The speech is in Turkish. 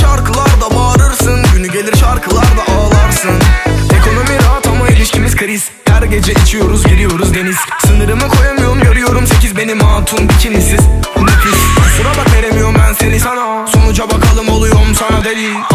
şarkılarda bağırırsın, günü gelir şarkılarda ağlarsın. Ekonomi rahat ama ilişkimiz kriz. Her gece içiyoruz, giriyoruz deniz. Sınırımı koyamıyorum, görüyorum 8 benim hatun bikinisiz. Nefis, kusura bak veremiyorum ben seni sana. Sonuca bakalım oluyorum sana deli.